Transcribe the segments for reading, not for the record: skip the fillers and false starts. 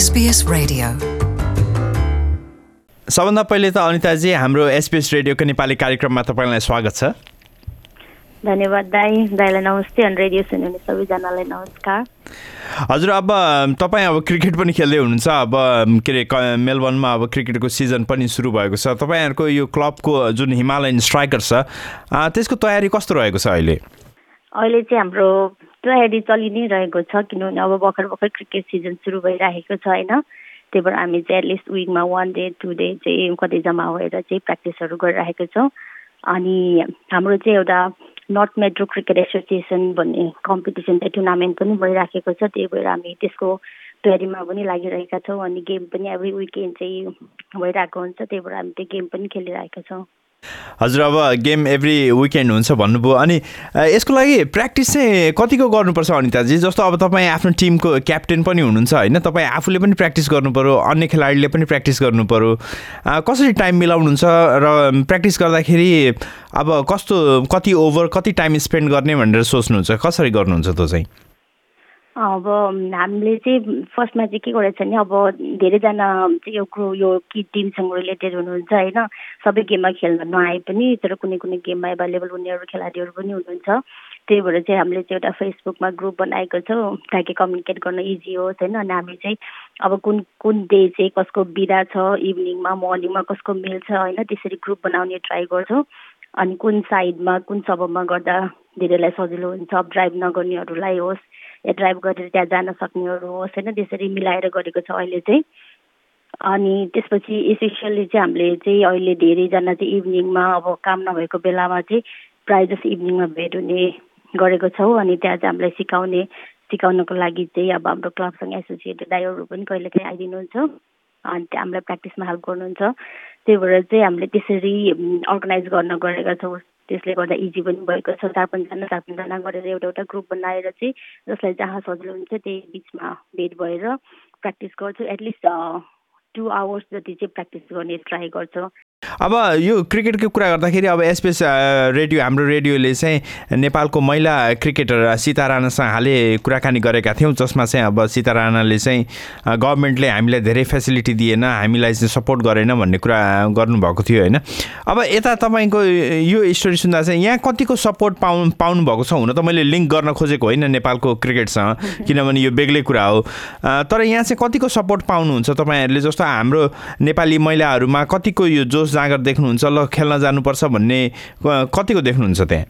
SBS Radio. सबभन्दा पहिले त अनिताजी हाम्रो SBS रेडियोको नेपाली कार्यक्रममा तपाईलाई स्वागत छ। धन्यवाद दाइलाई नमस्ते अनि रेडियो सुन्ने सबैजनालाई नमस्कार। हजुर, अब तपाईँ अब क्रिकेट पनि खेल्दै हुनुहुन्छ। अब के अरे मेलबर्नमा अब क्रिकेटको सिजन पनि सुरु भएको छ। तपाईँहरूको यो क्लबको जुन हिमालयन स्ट्राइकर छ त्यसको तयारी कस्तो रहेको छ अहिले? अहिले चाहिँ हाम्रो तयारी चलि नै रहेको छ, किनभने अब भर्खर क्रिकेट सिजन सुरु भइरहेको छ होइन। त्यही भएर हामी चाहिँ एटलिस्ट विकमा 1 डे 2 डे चाहिँ कतै जम्मा भएर चाहिँ प्र्याक्टिसहरू गरिरहेको छौँ। अनि हाम्रो चाहिँ एउटा नर्थ मेट्रो क्रिकेट एसोसिएसन भन्ने कम्पिटिसन चाहिँ टुर्नामेन्ट पनि भइराखेको छ। त्यही भएर हामी त्यसको तयारीमा पनि लागिरहेका छौँ। अनि गेम पनि एभ्री विकेन्ड चाहिँ भइरहेको हुन्छ, त्यही भएर हामी त्यो गेम पनि खेलिरहेका छौँ। हजुर, अब गेम एभ्री विकेन्ड हुन्छ भन्नुभयो। अनि यसको लागि प्र्याक्टिस चाहिँ कतिको गर्नुपर्छ अनिताजी? जस्तो अब तपाईँ आफ्नो टिमको क्याप्टेन पनि हुनुहुन्छ होइन, तपाईँ आफूले पनि प्र्याक्टिस गर्नुपऱ्यो, अन्य खेलाडीले पनि प्र्याक्टिस गर्नुपऱ्यो। कसरी टाइम मिलाउनुहुन्छ र प्र्याक्टिस गर्दाखेरि अब कति ओभर कति टाइम स्पेन्ड गर्ने भनेर सोच्नुहुन्छ? कसरी गर्नुहुन्छ त्यो चाहिँ? अब हामीले चाहिँ फर्स्टमा चाहिँ के गरेको छ भने अब धेरैजना चाहिँ यो टिमसँग रिलेटेड हुनुहुन्छ होइन। सबै गेममा खेल्न नआए पनि तर कुनै गेममा एभाइलेबल हुनेहरू खेलाडीहरू पनि हुनुहुन्छ। त्यही भएर चाहिँ हामीले चाहिँ एउटा फेसबुकमा ग्रुप बनाएको छौँ ताकि कम्युनिकेट गर्न इजी होस् होइन। अनि हामी चाहिँ अब कुन डे चाहिँ कसको बिदा छ, इभिनिङमा मर्निङमा कसको मिल्छ होइन, त्यसरी ग्रुप बनाउने ट्राई गर्छौँ। अनि कुन साइडमा कुन सबमा गर्दा धेरैलाई सजिलो हुन्छ, अब ड्राइभ नगर्नेहरूलाई होस् या ड्राइभ गरेर त्यहाँ जान सक्नेहरू होस् होइन, त्यसरी मिलाएर गरेको छ अहिले चाहिँ। अनि त्यसपछि स्पेसल्ली चाहिँ हामीले चाहिँ अहिले धेरैजना चाहिँ इभिनिङमा अब काम नभएको बेलामा चाहिँ प्रायः जस्तो इभिनिङमा भेट हुने गरेको छौँ। अनि त्यहाँ चाहिँ हामीलाई सिकाउनको लागि चाहिँ अब हाम्रो क्लबसँग एसोसिएटेड दाइहरू पनि कहिलेकाहीँ आइदिनुहुन्छ अनि त्यहाँ हामीलाई प्र्याक्टिसमा हेल्प गर्नुहुन्छ। त्यही भएर चाहिँ हामीले त्यसरी अर्गनाइज गर्न गएका छौँ। त्यसले गर्दा इजी पनि भएको छ। 4-5जना गरेर एउटा ग्रुप बनाएर चाहिँ जसलाई जहाँ सजिलो हुन्छ त्यही बिचमा भेट भएर प्र्याक्टिस गर्छु। एटलिस्ट 2 आवर्स जति चाहिँ प्र्याक्टिस गर्ने ट्राई गर्छौँ। अब यो क्रिकेटको कुरा गर्दाखेरि अब SBS रेडियो हाम्रो रेडियोले चाहिँ नेपालको महिला क्रिकेटर सीता राणासँग हालै कुराकानी गरेका थियौँ, जसमा चाहिँ अब सीता राणाले चाहिँ गभर्मेन्टले हामीलाई धेरै फेसिलिटी दिएन, हामीलाई चाहिँ सपोर्ट गरेन भन्ने कुरा गर्नुभएको थियो होइन। अब यता तपाईँको यो स्टोरी सुन्दा चाहिँ यहाँ कतिको सपोर्ट पाउनु भएको छ? हुन त मैले लिङ्क गर्न खोजेको होइन नेपालको क्रिकेटसँग, किनभने यो बेग्लै कुरा हो। तर यहाँ चाहिँ कतिको सपोर्ट पाउनुहुन्छ तपाईँहरूले? जस्तो हाम्रो नेपाली महिलाहरूमा कतिको यो जोस जाँगर देख्नुहुन्छ, ल खेल्न जानुपर्छ भन्ने कतिको देख्नुहुन्छ त्यहाँ?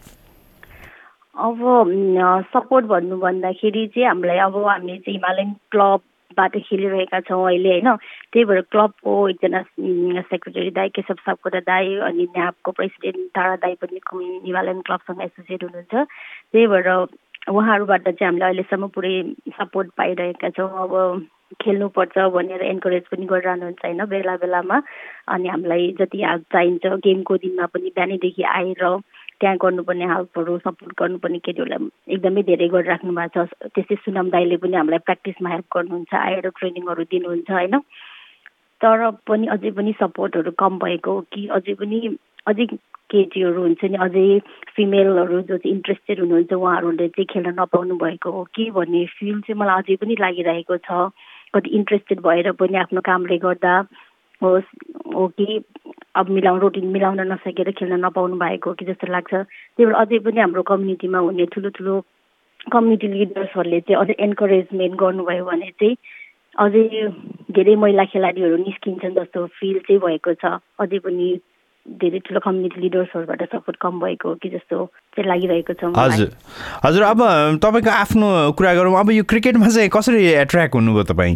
अब सपोर्ट भन्नु भन्दाखेरि चाहिँ हामीलाई अब हामीले चाहिँ हिमालयन क्लबबाट खेलिरहेका छौँ अहिले होइन। त्यही भएर क्लबको एकजना सेक्रेटरी दाई केशव सापकोटा दाई अनि न्यापको प्रेसिडेन्ट तारा दाई पनि हिमालयन क्लबसँग एसोसिएट हुनुहुन्छ। त्यही भएर उहाँहरूबाट चाहिँ हामीले अहिलेसम्म पुरै सपोर्ट पाइरहेका छौँ। अब खेल्नुपर्छ भनेर एन्करेज पनि गरिरहनुहुन्छ होइन बेला बेलामा। अनि हामीलाई जति हेल्प चाहिन्छ गेमको दिनमा पनि बिहानैदेखि आएर त्यहाँ गर्नुपर्ने हेल्पहरू सपोर्ट गर्नुपर्ने केटीहरूलाई एकदमै धेरै गरिराख्नु भएको छ। त्यसै सुनम दाईले पनि हामीलाई प्र्याक्टिसमा हेल्प गर्नुहुन्छ, आएर ट्रेनिङहरू दिनुहुन्छ होइन। तर पनि अझै पनि सपोर्टहरू कम भएको कि अझै केटीहरू हुन्छ नि, अझै फिमेलहरू जो चाहिँ इन्ट्रेस्टेड हुनुहुन्छ उहाँहरूले चाहिँ खेल्न नपाउनु भएको हो कि भन्ने फिल चाहिँ मलाई अझै पनि लागिरहेको छ। कति इन्ट्रेस्टेड भएर पनि आफ्नो कामले गर्दा होस् हो कि अब रुटिन मिलाउन नसकेर खेल्न नपाउनु भएको हो कि जस्तो लाग्छ। त्यही भएर अझै पनि हाम्रो कम्युनिटीमा हुने ठुलो कम्युनिटी लिडर्सहरूले चाहिँ अझै एन्करेजमेन्ट गर्नुभयो भने चाहिँ अझै धेरै महिला खेलाडीहरू निस्किन्छन् जस्तो फिल चाहिँ भएको छ। अझै पनि धेरै ठुलो कम्युनिटी लिडर्सहरूबाट सपोर्ट कम भएको हो कि जस्तो चाहिँ लागिरहेको छ मलाई। हजुर, अब तपाईँको आफ्नो कुरा गरौँ। अब यो क्रिकेटमा चाहिँ कसरी एट्र्याक्ट हुनुभयो तपाईँ?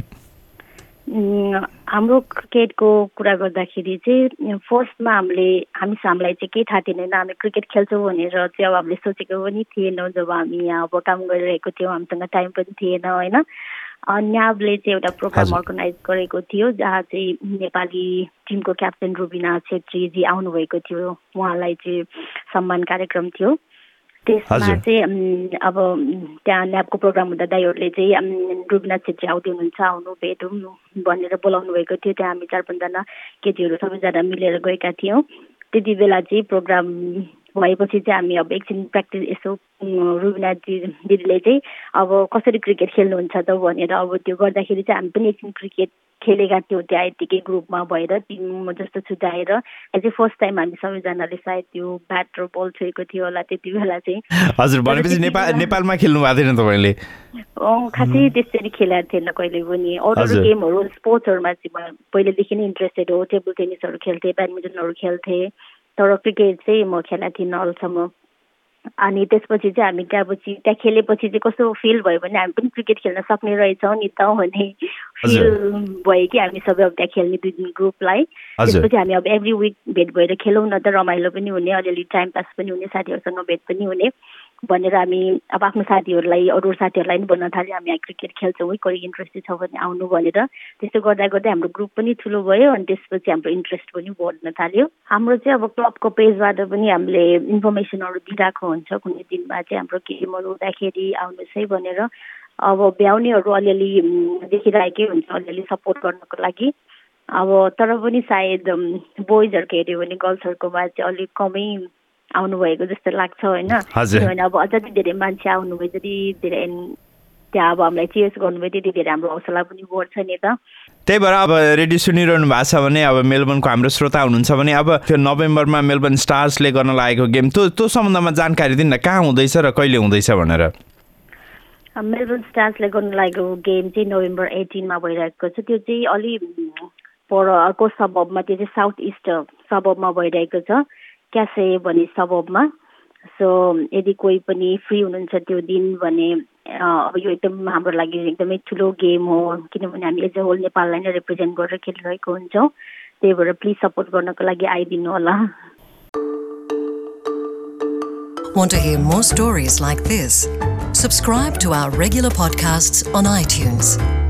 हाम्रो क्रिकेटको कुरा गर्दाखेरि चाहिँ फर्स्टमा हामीलाई चाहिँ केही थाहा थिएन। हामी क्रिकेट खेल्छौँ भनेर चाहिँ अब हामीले सोचेको पनि थिएनौँ। जब हामी यहाँ अब काम गरिरहेको थियौँ हामीसँग टाइम पनि थिएन होइन। न्याबले चाहिँ एउटा प्रोग्राम अर्गनाइज गरेको थियो जहाँ चाहिँ नेपाली टिमको क्याप्टेन रुबिना छेत्रीजी आउनुभएको थियो। उहाँलाई चाहिँ सम्मान कार्यक्रम थियो। त्यसमा चाहिँ अब त्यहाँ न्याबको प्रोग्राम हुँदा दाइहरूले चाहिँ रुबिना छेत्री आउँदै हुनुहुन्छ, आउनु भेटौँ भनेर बोलाउनु भएको थियो। त्यहाँ हामी 4-5जना केटीहरू सबैजना मिलेर गएका थियौँ। त्यति बेला चाहिँ प्रोग्राम भएपछि चाहिँ हामी अब एकछिन प्र्याक्टिस यसो रुबिना दिदीले चाहिँ अब कसरी क्रिकेट खेल्नुहुन्छ त भनेर अब त्यो गर्दाखेरि चाहिँ हामी पनि एकछिन क्रिकेट खेलेका थियौँ त्यहाँ यतिकै ग्रुपमा भएर टिम जस्तो छुट्याएर चाहिँ फर्स्ट टाइम हामी सबैजनाले सायद त्यो ब्याट र बल छोएको थियो होला त्यति बेला चाहिँ हजुर भनेपछि नेपालमा खेल्नु भएको थिएन तपाईँले खासै त्यसरी खेलेको थिएन कहिले पनि अरू गेमहरू स्पोर्ट्सहरूमा चाहिँ पहिलेदेखि नै इन्ट्रेस्टेड हो टेबल टेनिसहरू खेल्थेँ ब्याडमिन्टनहरू खेल्थेँ तर क्रिकेट चाहिँ म खेलेको थिइनँ अहिलेसम्म अनि त्यसपछि चाहिँ हामी त्यहाँ खेलेपछि चाहिँ कस्तो फिल भयो भने हामी पनि क्रिकेट खेल्न सक्ने रहेछौँ नि त भन्ने फिल भयो कि हामी सबै अब त्यहाँ खेल्ने 2 दिन ग्रुपलाई त्यसपछि हामी अब एभ्री विक भेट भएर खेलौँ न त रमाइलो पनि हुने अलिअलि टाइम पास पनि हुने साथीहरूसँग भेट पनि हुने भनेर हामी अब आफ्नो साथीहरूलाई अरू साथीहरूलाई पनि भन्न थाल्यो हामी क्रिकेट खेल्छौँ है कोही इन्ट्रेस्टेड छ भने आउनु भनेर त्यस्तो गर्दा गर्दै हाम्रो ग्रुप पनि ठुलो भयो अनि त्यसपछि हाम्रो इन्ट्रेस्ट पनि बढ्न थाल्यो हाम्रो चाहिँ अब क्लबको पेजबाट पनि हामीले इन्फर्मेसनहरू दिइरहेको हुन्छ कुनै दिनमा चाहिँ हाम्रो गेमहरू हुँदाखेरि आउनुहोस् है भनेर अब भ्याउनेहरू अलिअलि देखिरहेकै हुन्छ अलिअलि सपोर्ट गर्नको लागि अब तर पनि सायद बोइजहरूको हेऱ्यो भने गर्ल्सहरूकोमा चाहिँ अलिक कमै आउनुभएको जस्तो लाग्छ होइन किनभने अब अझ धेरै मान्छे आउनुभयो जति धेरै त्यहाँ अब हामीलाई चेयर्स गर्नुभयो त्यति धेरै हाम्रो हौसला पनि बढ्छ नि त त्यही भएर अब रेडियो सुनिरहनु भएको छ भने अब मेलबर्नको हाम्रो श्रोता हुनुहुन्छ भने अब त्यो नोभेम्बरमा मेलबर्न स्टार्सले गर्न लागेको गेम त्यो सम्बन्धमा जानकारी दिन कहाँ हुँदैछ र कहिले हुँदैछ भनेर मेलबर्न स्टार्सले गर्न लागेको गेम चाहिँ नोभेम्बर 18 भइरहेको छ त्यो चाहिँ अलि पर अर्को सबबमा त्यो चाहिँ साउथ इस्ट सबबमा भइरहेको छ क्यासे भन्ने सबबमा सो यदि कोही पनि फ्री हुनुहुन्छ त्यो दिन भने अब यो एकदम हाम्रो लागि एकदमै ठुलो गेम हो किनभने हामी एज अ होल नेपाललाई नै रिप्रेजेन्ट गरेर खेलिरहेको हुन्छौँ त्यही भएर प्लिज सपोर्ट गर्नको लागि आइदिनु होला Want to hear more stories like this? Subscribe to our regular podcasts on iTunes.